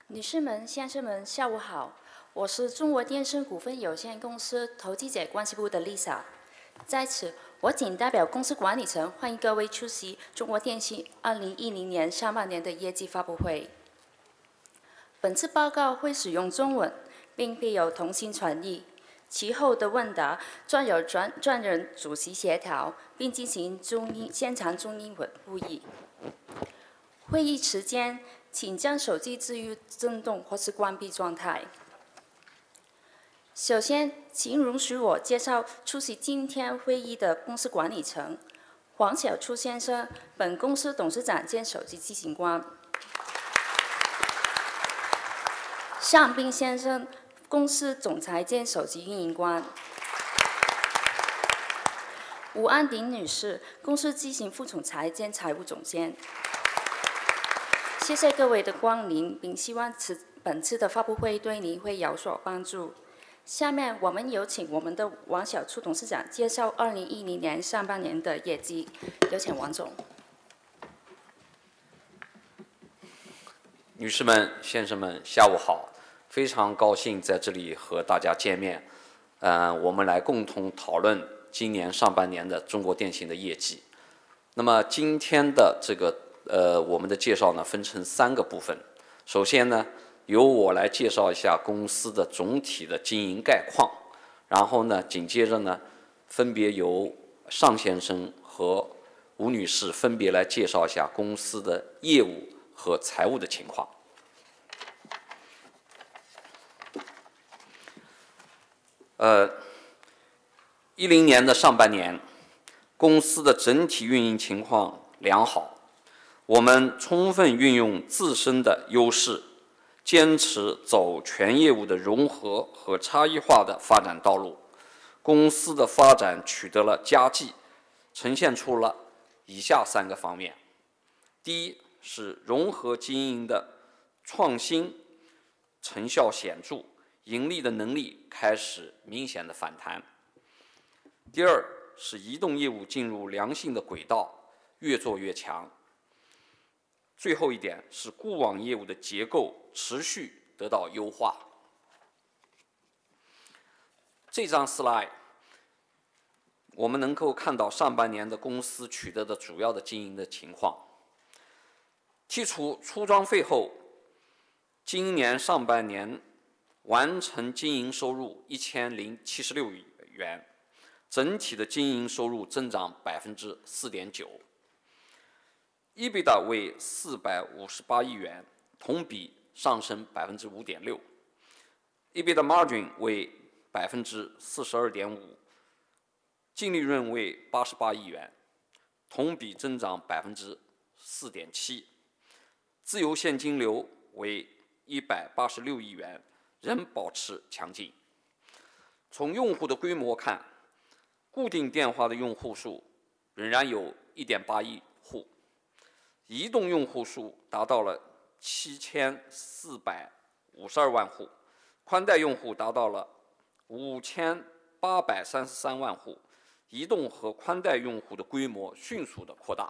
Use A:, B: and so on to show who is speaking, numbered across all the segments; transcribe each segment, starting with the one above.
A: 女士们、先生们，下午好，我是中国电信股份有限公司投资者关系部的 Lisa。在此，我谨代表公司管理层欢迎各位出席中国电信2010年上半年的业绩发布会。本次报告会使用中文，并配有同声传译。其后的问答专由专人主席协调，并进行现场中英文会议。会议期间，请将手机置于震动或是关闭状态。首先，请容许我介绍出席今天会议的公司管理层：黄小初先生，本公司董事长兼首席执行官；尚斌先生，公司总裁兼首席运营官；吴安鼎女士，公司执行副总裁兼财务总监。谢谢各位的光临，并希望本次的发布会对您会有所帮助。下面我们有请我们的王小初董事长介绍2010年上半年的业绩。有请王总。
B: 女士们、先生们，下午好！非常高兴在这里和大家见面。我们来共同讨论今年上半年的中国电信的业绩。那么今天的这个我们的介绍呢，分成3个部分。首先呢，由我来介绍一下公司的总体的经营概况，然后呢，紧接着呢，分别由尚先生和吴女士分别来介绍一下公司的业务和财务的情况。10年的上半年，公司的整体运营情况良好。我们充分运用自身的优势，坚持走全业务的融合和差异化的发展道路。公司的发展取得了佳绩，呈现出了以下3个方面：第一是融合经营的创新成效显著，盈利的能力开始明显的反弹；第二是移动业务进入良性的轨道，越做越强。最后一点是固网业务的结构持续得到优化。这张 slide 我们能够看到上半年的公司取得的主要的经营的情况。剔除出装费后，今年上半年完成经营收入1076亿元，整体的经营收入增长4.9%。EBITDA 为458亿元，同比上升5.6%。EBITDA margin 为42.5%，净利润为88亿元，同比增长4.7%。自由现金流为186亿元，仍保持强劲。从用户的规模看，固定电话的用户数仍然有1.8亿户。移动用户数达到了7452万户，宽带用户达到了5833万户，移动和宽带用户的规模迅速的扩大。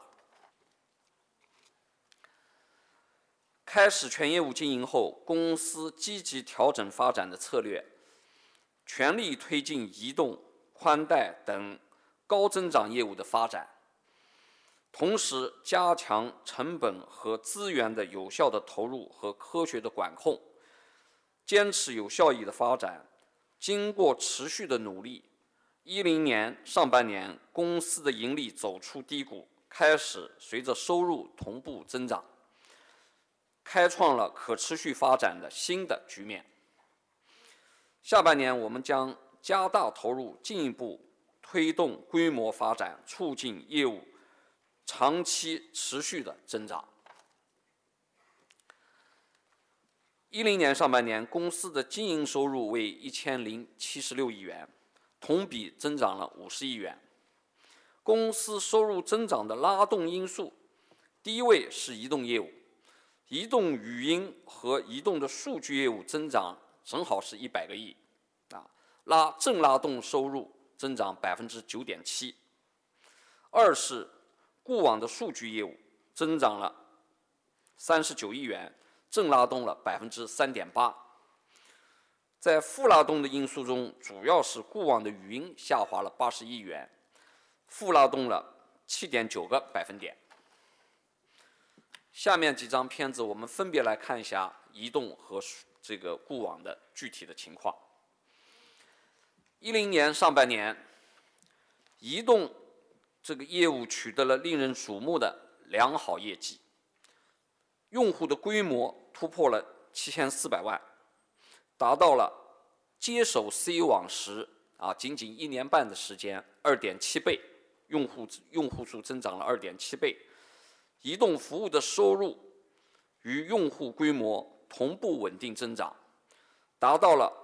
B: 开始全业务经营后，公司积极调整发展的策略，全力推进移动、宽带等高增长业务的发展。同时加强成本和资源的有效的投入和科学的管控，坚持有效益的发展。经过持续的努力，10年上半年公司的盈利走出低谷，开始随着收入同步增长，开创了可持续发展的新的局面。下半年我们将加大投入，进一步推动规模发展，促进业务长期持续的增长。10年上半年，公司的经营收入为1076亿元，同比增长了50亿元。公司收入增长的拉动因素，第一位是移动业务，移动语音和移动的数据业务增长正好是100个亿，正拉动收入增长9.7%。二是固网的数据业务增长了39亿元， 正拉动了3.8%。在负拉动的因素中，主要是固网的语音下滑了80亿元，负拉动了7.9个百分点。下面几张片子，我们分别来看一下移动和这个固网的具体的情况。2010年上半年，移动这个业务取得了令人瞩目的良好业绩，用户的规模突破了7400万，达到了接手 C 网时仅仅1年半的时间2.7倍，用户数增长了2.7倍。移动服务的收入与用户规模同步稳定增长，达到了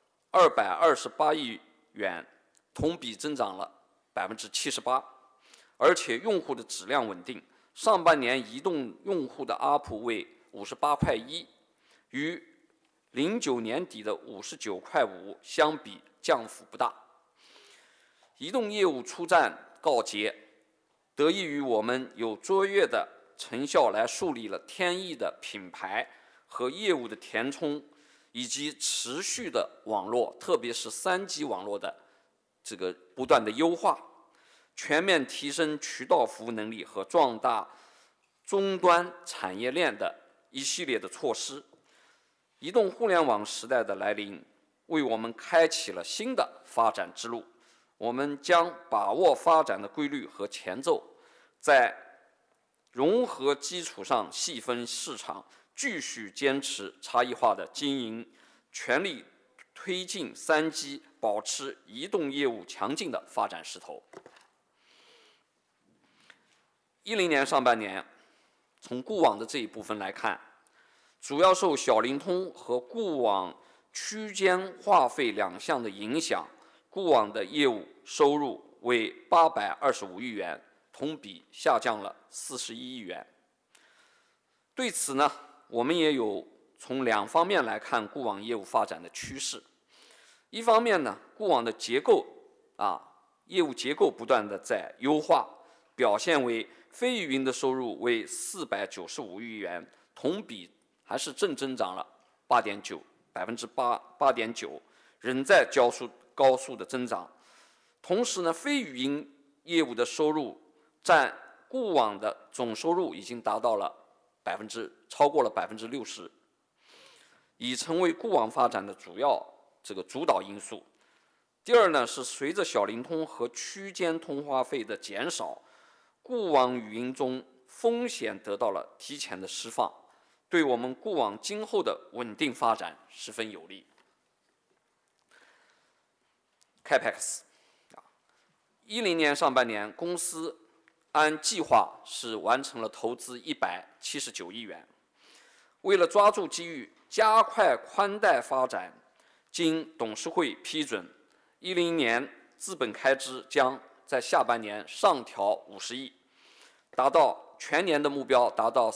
B: 228亿元，同比增长了78%，而且用户的质量稳定。上半年移动用户的 ARPU 为58.1块，与09年底的59.5块相比降幅不大。移动业务初战告捷，得益于我们有卓越的成效来树立了天翼的品牌和业务的填充，以及持续的网络，特别是3G 网络的这个不断的优化，全面提升渠道服务能力和壮大终端产业链的一系列的措施。移动互联网时代的来临，为我们开启了新的发展之路。我们将把握发展的规律和前奏，在融合基础上细分市场，继续坚持差异化的经营，全力推进3G，保持移动业务强劲的发展势头。2010年上半年，从固网的这一部分来看，主要受小灵通和固网区间话费两项的影响，固网的业务收入为825亿元，同比下降了41亿元。对此呢，我们也有从2方面来看固网业务发展的趋势。一方面呢，固网的业务结构不断的在优化，表现为非语音的收入为495亿元，同比还是正增长了8.9%，仍在高速的增长。同时呢，非语音业务的收入占固网的总收入已经达到了超过了60%，已成为固网发展的主导因素。第二呢，是随着小灵通和区间通话费的减少，固网语音中风险得到了提前的释放，对我们固网今后的稳定发展十分有利。CapEx， 2010年上半年，公司按计划是完成了投资179亿元。为了抓住机遇，加快宽带发展，经董事会批准，2010年资本开支将在下半年上调50亿，达到全年的目标达到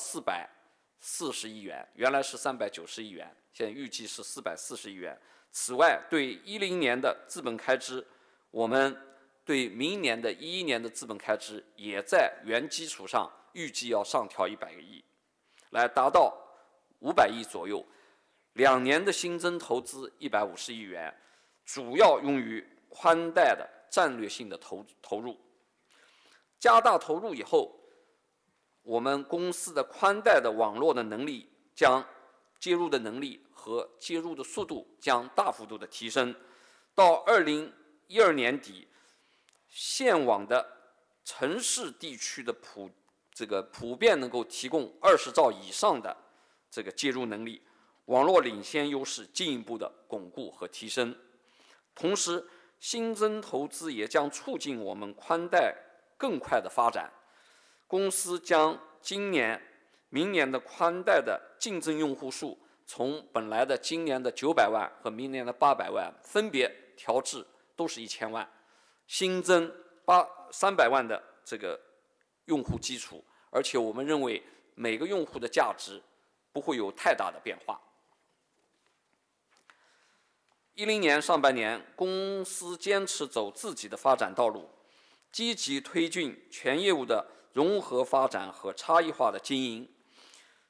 B: 440亿元，原来是390亿元，现在预计是440亿元。此外，对2010年的资本开支，我们对明年的2011年的资本开支也在原基础上预计要上调100个亿，来达到500亿左右。2年的新增投资150亿元，主要用于宽带的战略性的投入。加大投入以后，我们公司的宽带的网络的能力接入的能力和接入的速度将大幅度的提升。到2012年底，线网的城市地区的普遍能够提供20兆以上的这个接入能力，网络领先优势进一步的巩固和提升。同时，新增投资也将促进我们宽带更快的发展。公司将今年、明年的宽带的净增用户数从本来的今年的900万和明年的800万分别调至都是1000万，新增300万的这个用户基础，而且我们认为每个用户的价值不会有太大的变化。2010年上半年，公司坚持走自己的发展道路，积极推进全业务的融合发展和差异化的经营。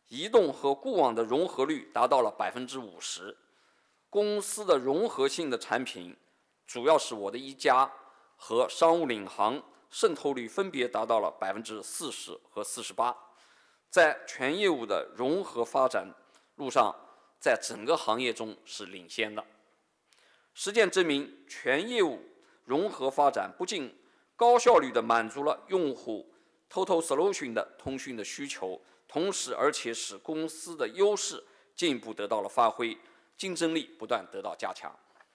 B: 移动和固网的融合率达到了50%。公司的融合性的产品，主要是我的一家和商务领航，渗透率分别达到了40%和48%。在全业务的融合发展路上，在整个行业中是领先的。实践证明，全业务融合发展不仅高效率地满足了用户 Total Solution 的通讯的需求，同时而且使公司的优势进一步得到了发挥，竞争力不断得到加强。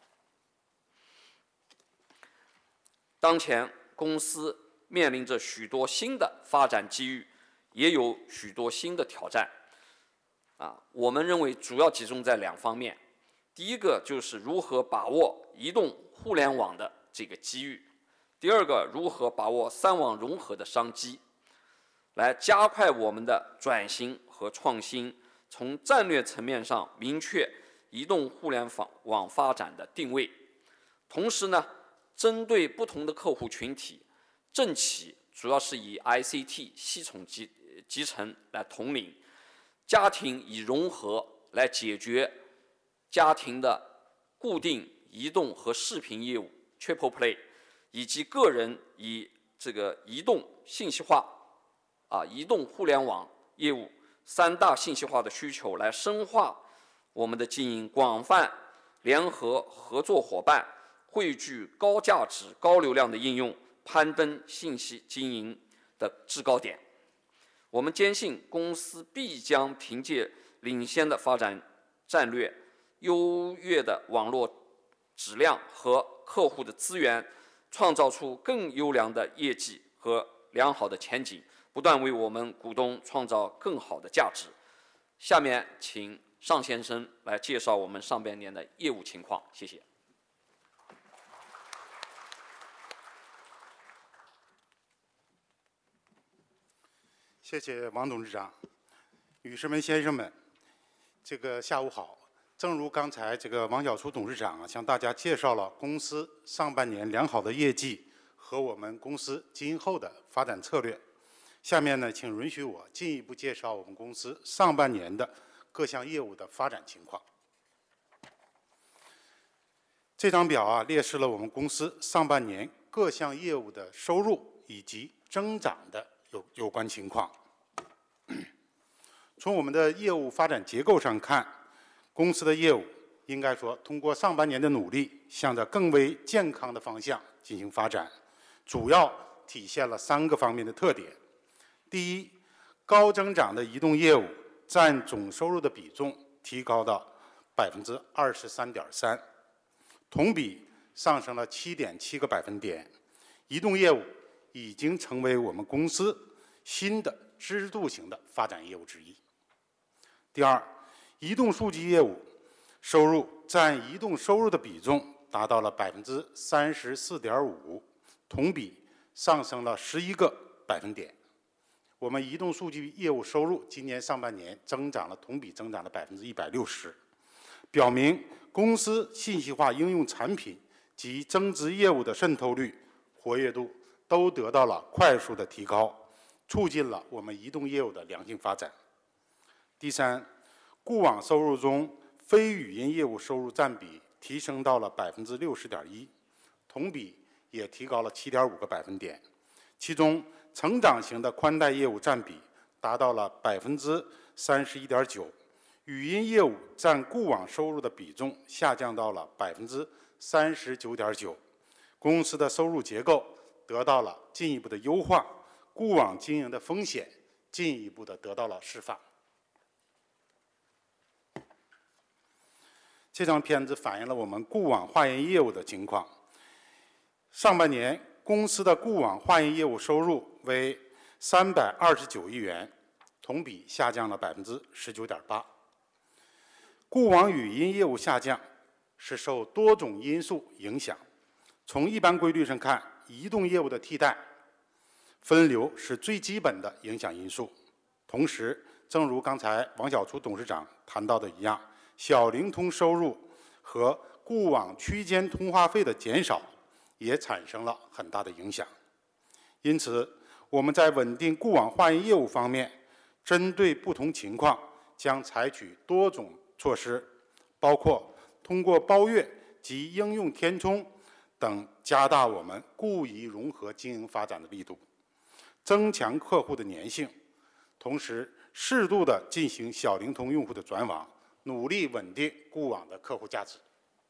B: 当前公司面临着许多新的发展机遇，也有许多新的挑战。我们认为主要集中在2方面。第一个就是如何把握移动互联网的这个机遇，第二个如何把握3网融合的商机，来加快我们的转型和创新，从战略层面上明确移动互联网发展的定位。同时呢，针对不同的客户群体，政企主要是以 ICT 系统集成来统领，家庭以融合来解决家庭的固定、移动和视频业务 Triple Play， 以及个人以这个移动信息化、移动互联网业务3大信息化的需求，来深化我们的经营，广泛联合合作伙伴，汇聚高价值、高流量的应用，攀登信息经营的制高点。我们坚信，公司必将凭借领先的发展战略、优越的网络质量和客户的资源，创造出更优良的业绩和良好的前景，不断为我们股东创造更好的价值。下面请尚先生来介绍我们上半年的业务情况，谢谢。
C: 谢谢王董事长，女士们、先生们，下午好。正如刚才王晓初董事长向大家介绍了公司上半年良好的业绩和我们公司今后的发展策略。下面呢，请允许我进一步介绍我们公司上半年的各项业务的发展情况。这张表列示了我们公司上半年各项业务的收入以及增长的有关情况。从我们的业务发展结构上看，公司的业务应该说通过上半年的努力，向着更为健康的方向进行发展，主要体现了3个方面的特点。第一，高增长的移动业务占总收入的比重提高到23.3%，同比上升了7.7个百分点。移动业务已经成为我们公司新的支柱型的发展业务之一。第二，移动数据业务收入占移动收入的比重达到了34.5%，同比上升了11个百分点。我们移动数据业务收入今年上半年同比增长了160%，表明公司信息化应用产品及增值业务的渗透率、活跃度都得到了快速的提高，促进了我们移动业务的良性发展。第三，固网收入中非语音业务收入占比提升到了60.1%，同比也提高了7.5个百分点。其中，成长型的宽带业务占比达到了31.9%，语音业务占固网收入的比重下降到了39.9%。公司的收入结构得到了进一步的优化，固网经营的风险进一步的得到了释放。这张片子反映了我们固网话音业务的情况。上半年，公司的固网话音业务收入为329亿元，同比下降了19.8%。固网语音业务下降是受多种因素影响。从一般规律上看，移动业务的替代、分流是最基本的影响因素。同时，正如刚才王晓初董事长谈到的一样，小灵通收入和固网区间通话费的减少也产生了很大的影响。因此，我们在稳定固网话音业务方面， 针对不同情况，将采取多种措施，包括通过包月及应用填充等，加大我们故意融合经营发展的力度，增强客户的粘性，同时适度地进行小灵通用户的转网，努力稳定固网的客户价值。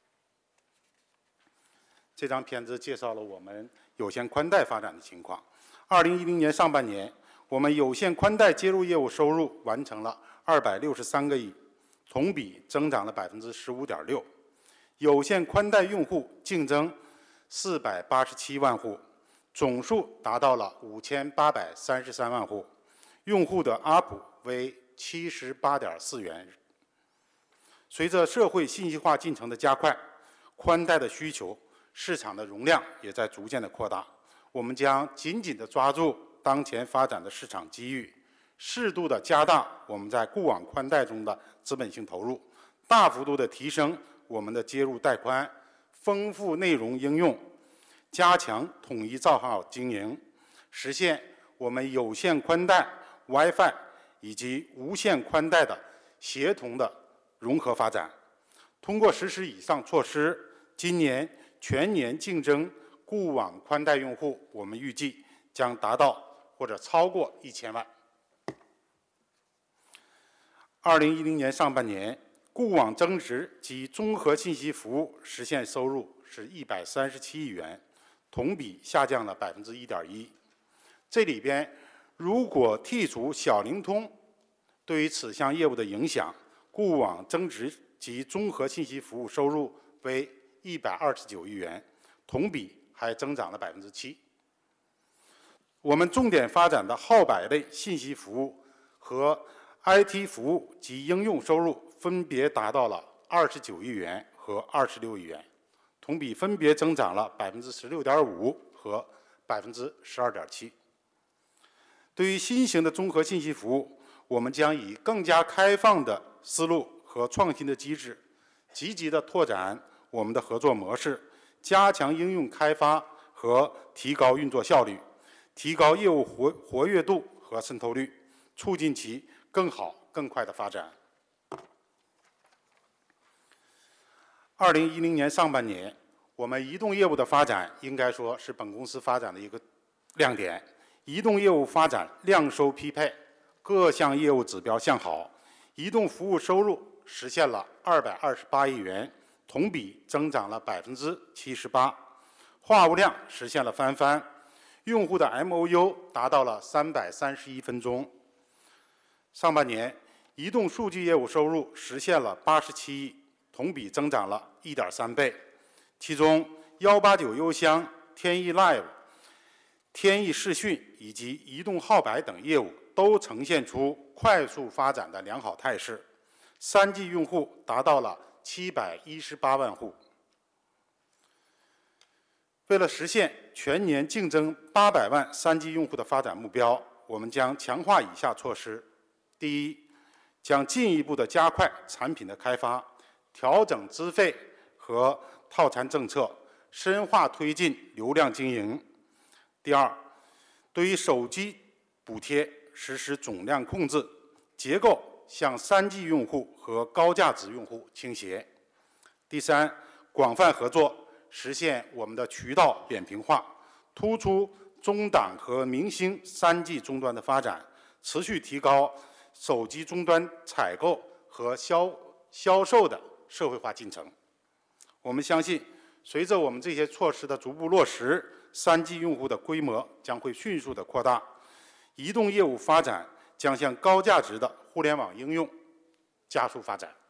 C: 这张片子介绍了我们有线宽带发展的情况。2010年上半年，我们有线宽带接入业务收入完成了263个亿，同比增长了15.6%。有线宽带用户净增487万户，总数达到了5833万户，用户的 ARPU 为78.4元。随着社会信息化进程的加快，宽带的需求、市场的容量也在逐渐的扩大。我们将紧紧地抓住当前发展的市场机遇，适度地加大我们在固网宽带中的资本性投入，大幅度地提升我们的接入带宽，丰富内容应用，加强统一账号经营，实现我们有线宽带、WiFi 以及无线宽带的协同的融合发展。通过实施以上措施，今年全年净增固网宽带用户，我们预计将达到或者超过1000万。2010年上半年，固网增值及综合信息服务实现收入是137亿元，同比下降了1.1%。这里边如果剔除小灵通对于此项业务的影响，固网增值及综合信息服务收入为129亿元，同比还增长了7%。我们重点发展的号百类信息服务和 IT 服务及应用收入分别达到了29亿元和26亿元，同比分别增长了16.5%和12.7%。对于新型的综合信息服务，我们将以更加开放的思路和创新的机制，积极地拓展我们的合作模式，加强应用开发和提高运作效率，提高业务活跃度和渗透率，促进其更好、更快的发展。2010年上半年，我们移动业务的发展应该说是本公司发展的一个亮点。移动业务发展量收匹配，各项业务指标向好，移动服务收入实现了228亿元，同比增长了78%，话务量实现了翻番，用户的 MOU 达到了331分钟。上半年，移动数据业务收入实现了87亿，同比增长了1.3倍。其中，189邮箱、天翼 Live、天翼视讯以及移动号百等业务都呈现出快速发展的良好态势，3G 用户达到了718万户。为了实现全年净增800万3G 用户的发展目标，我们将强化以下措施：第一，将进一步的加快产品的开发，调整资费和套餐政策，深化推进流量经营。第二，对于手机补贴实施总量控制，结构向3G 用户和高价值用户倾斜。第三，广泛合作，实现我们的渠道扁平化，突出中档和明星3G 终端的发展，持续提高手机终端采购和销售的社会化进程。我们相信，随着我们这些措施的逐步落实，3G 用户的规模将会迅速的扩大，移动业务发展将向高价值的互联网应用加速发展。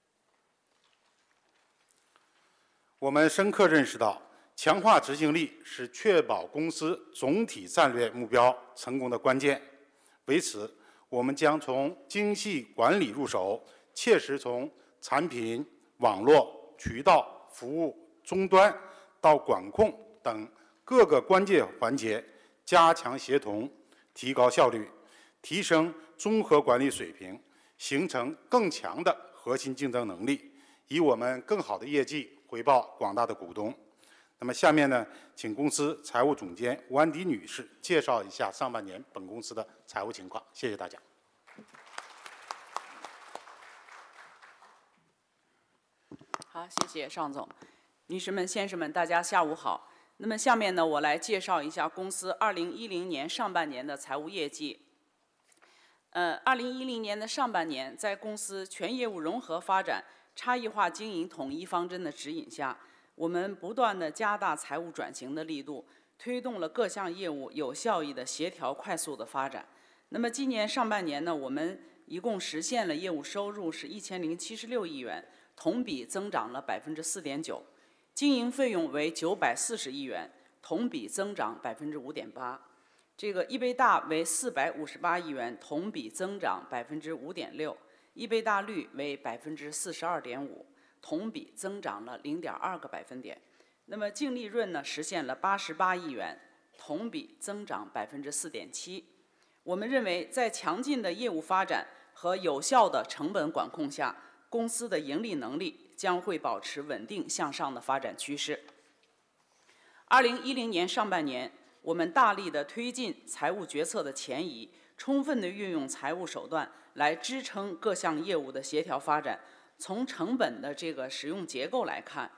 C: 我们深刻认识到，强化执行力是确保公司总体战略目标成功的关键。为此，我们将从精细管理入手，切实从产品、网络、渠道、服务、终端到管控等各个关键环节加强协同，提高效率，提升综合管理水平，形成更强的核心竞争能力，以我们更好的业绩回报广大的股东。那么下面呢，请公司财务总监吴安迪女士介绍一下上半年本公司的财务情况。谢谢大家。
D: 好，谢谢尚总。女士们、先生们，大家下午好。那么下面呢，我来介绍一下公司2010年上半年的财务业绩。2010年的上半年，在公司全业务融合发展、差异化经营统一方针的指引下，我们不断地加大财务转型的力度，推动了各项业务有效益的协调快速的发展。那么今年上半年呢，我们一共实现了业务收入是1076亿元，同比增长了4.9%，经营费用为940亿元，同比增长5.8%。这个EBITDA为458亿元，同比增长5.6%，EBITDA率为42.5%，同比增长了0.2个百分点。那么净利润呢，实现了88亿元，同比增长4.7%。我们认为，在强劲的业务发展和有效的成本管控下，公司的盈利能力将会保持稳定向上的发展趋势。2010年上半年，我们大力地推进财务决策的前移，充分地运用财务手段来支撑各项业务的协调发展。从成本的这个使用结构来看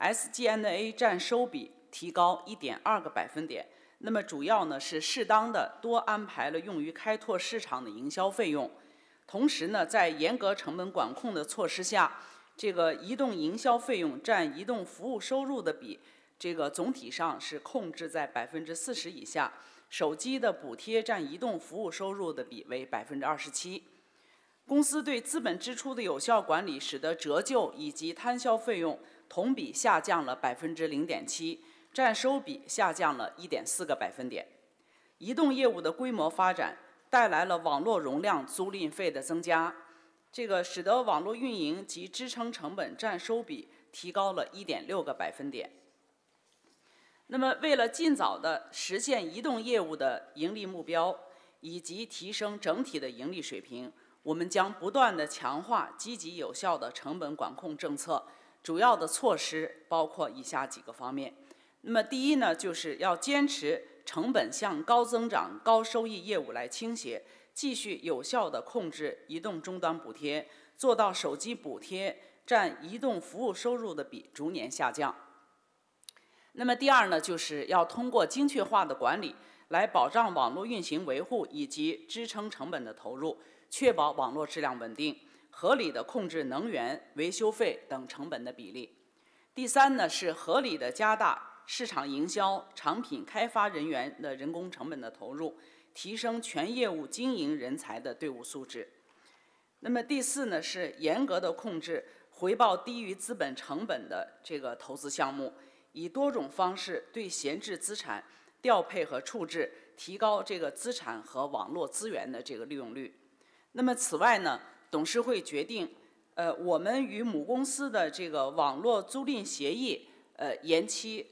D: ，SG&A 占收比提高1.2个百分点。那么主要呢是适当的多安排了用于开拓市场的营销费用。同时呢，在严格成本管控的措施下，这个移动营销费用占移动服务收入的比，这个总体上是控制在40%以下。手机的补贴占移动服务收入的比为27%。公司对资本支出的有效管理，使得折旧以及摊销费用同比下降了0.7%，占收比下降了1.4个百分点。移动业务的规模发展带来了网络容量租赁费的增加，这个使得网络运营及支撑成本占收比提高了1.6个百分点。那么，为了尽早地实现移动业务的盈利目标，以及提升整体的盈利水平，我们将不断地强化积极有效的成本管控政策。主要的措施包括以下几个方面。那么，第一呢，就是要坚持成本向高增长、高收益业务来倾斜，继续有效地控制移动终端补贴，做到手机补贴占移动服务收入的比逐年下降。那么第二呢，就是要通过精确化的管理来保障网络运行维护以及支撑成本的投入，确保网络质量稳定，合理的控制能源、维修费等成本的比例。第三呢，是合理的加大市场营销、产品开发人员的人工成本的投入，提升全业务经营人才的队伍素质。那么第四呢，是严格的控制回报低于资本成本的这个投资项目，以多种方式对闲置资产调配和处置，提高这个资产和网络资源的这个利用率。那么此外呢，董事会决定，我们与母公司的这个网络租赁协议，延续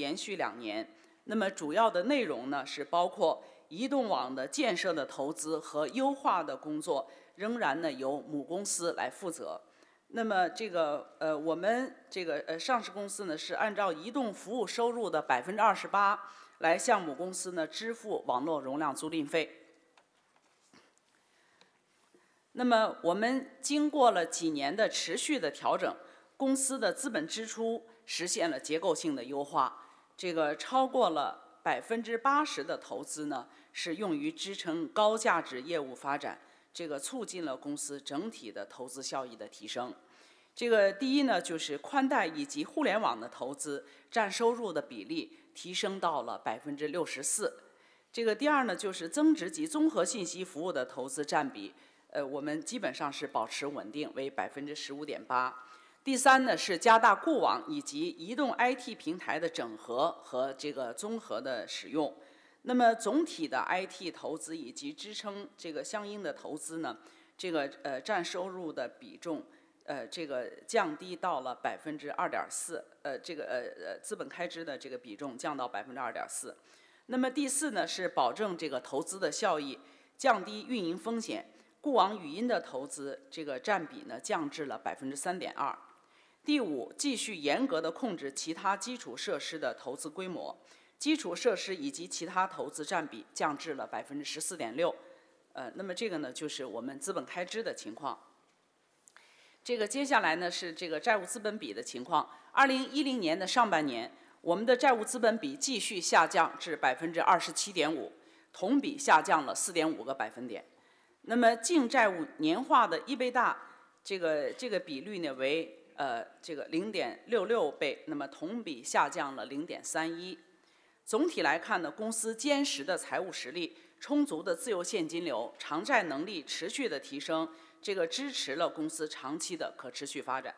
D: 2年。那么主要的内容呢，是包括移动网的建设的投资和优化的工作，仍然呢由母公司来负责。那么我们上市公司呢是按照移动服务收入的28%来向母公司呢支付网络容量租赁费。那么我们经过了几年的持续的调整，公司的资本支出实现了结构性的优化，超过了80%的投资呢是用于支撑高价值业务发展，促进了公司整体的投资效益的提升。第一呢，就是宽带以及互联网的投资占收入的比例提升到了64%。第二呢，就是增值及综合信息服务的投资占比，我们基本上是保持稳定，为15.8%。第三呢，是加大固网以及移动 IT 平台的整合和综合的使用。那么总体的 IT 投资以及支撑相应的投资呢，占收入的比重，降低到了2.4%，资本开支的比重降到2.4%。那么第四呢，是保证投资的效益，降低运营风险。固网语音的投资占比呢降至了3.2%。第五，继续严格的控制其他基础设施的投资规模，基础设施以及其他投资占比降至了14.6%。那么呢就是我们资本开支的情况。 这个接下来呢是这个债务资本比的情况。2010年的上半年，我们的债务资本比继续下降至27.5%，同比下降了4.5个百分点。那么净债务年化的1倍大，这个比率呢为0.66倍，那么同比下降了0.31。总体来看呢，公司坚实的财务实力、充足的自由现金流、偿债能力持续的提升，这个支持了公司长期的可持续发展。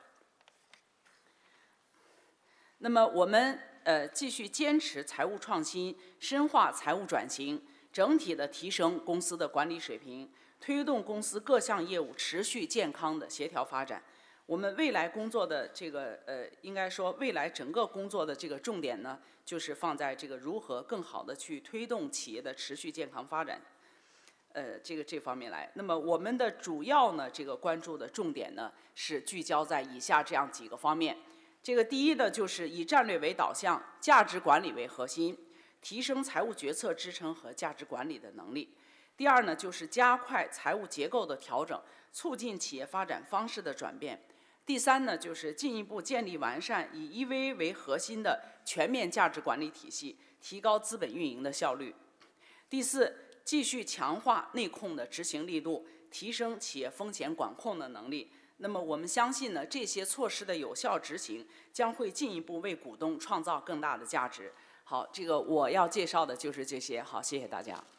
D: 那么我们继续坚持财务创新，深化财务转型，整体的提升公司的管理水平，推动公司各项业务持续健康的协调发展。我们未来工作的应该说未来整个工作的这个重点呢，就是放在这个如何更好的去推动企业的持续健康发展，这方面来。那么我们的主要呢这个关注的重点呢是聚焦在以下这样几个方面。这个第一呢就是以战略为导向，价值管理为核心，提升财务决策支撑和价值管理的能力。第二呢就是加快财务结构的调整，促进企业发展方式的转变。第三呢，就是进一步建立完善以 EVA 为核心的全面价值管理体系，提高资本运营的效率。第四，继续强化内控的执行力度，提升企业风险管控的能力。那么我们相信呢，这些措施的有效执行将会进一步为股东创造更大的价值。好，这个我要介绍的就是这些。好，谢谢大家。